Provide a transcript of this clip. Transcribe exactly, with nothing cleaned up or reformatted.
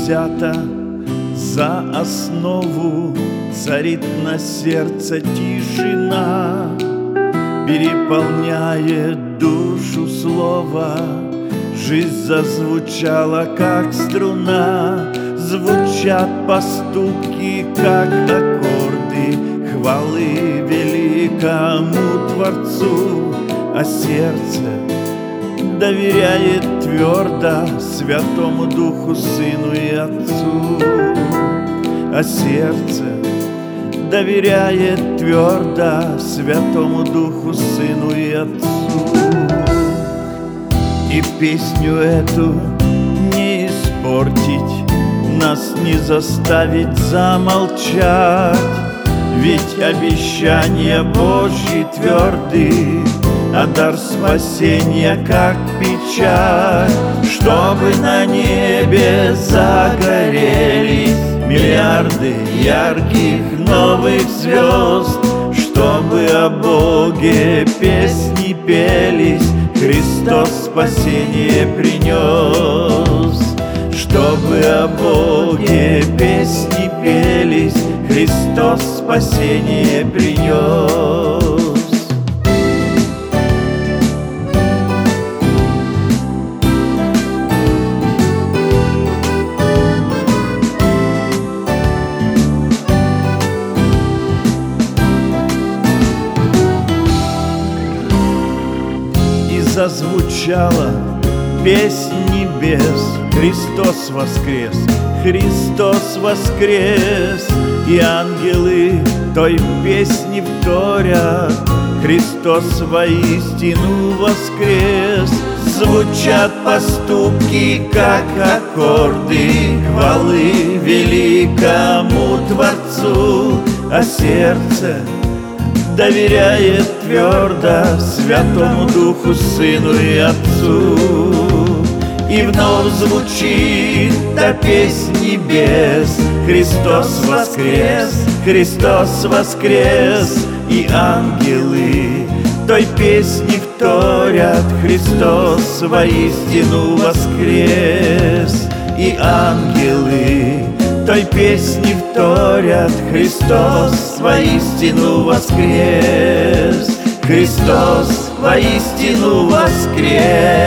взята за основу, царит на сердце тишина, переполняет душу слово. Жизнь зазвучала, как струна, звучат поступки, как аккорды хвалы великому Творцу, а сердце доверяет твердо Святому Духу, Сыну и Отцу. А сердце доверяет твердо Святому Духу, Сыну и Отцу. И песню эту не испортить, нас не заставить замолчать, ведь обещания Божьи тверды, а дар спасения как печать. Чтобы на небе загорелись миллиарды ярких новых звезд, чтобы о Боге песни пелись, Христос спасение принес. Чтобы о Боге песни пелись, Христос спасение принес. И зазвучала песнь небес: Христос воскрес, Христос воскрес. И ангелы той песни вторят: Христос воистину воскрес. Звучат поступки, как аккорды хвалы великому Творцу, а сердце доверяет твердо Святому Духу, Сыну и Отцу. И вновь звучит та песнь небес: Христос воскрес, Христос воскрес. И ангелы той песни вторят: Христос воистину воскрес. И ангелы той песни вторят: Христос воистину воскрес, Христос воистину воскрес.